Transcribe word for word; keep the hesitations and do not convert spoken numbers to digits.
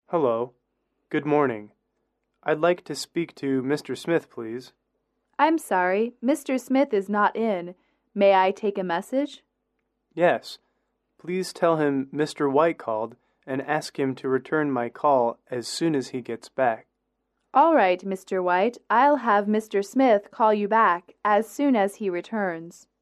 Hello. Good morning. I'd like to speak to Mister Smith, please. I'm sorry, Mister Smith is not in. May I take a message? Yes. Please tell him Mister White called and ask him to return my call as soon as he gets back. All right, Mister White. I'll have Mister Smith call you back as soon as he returns.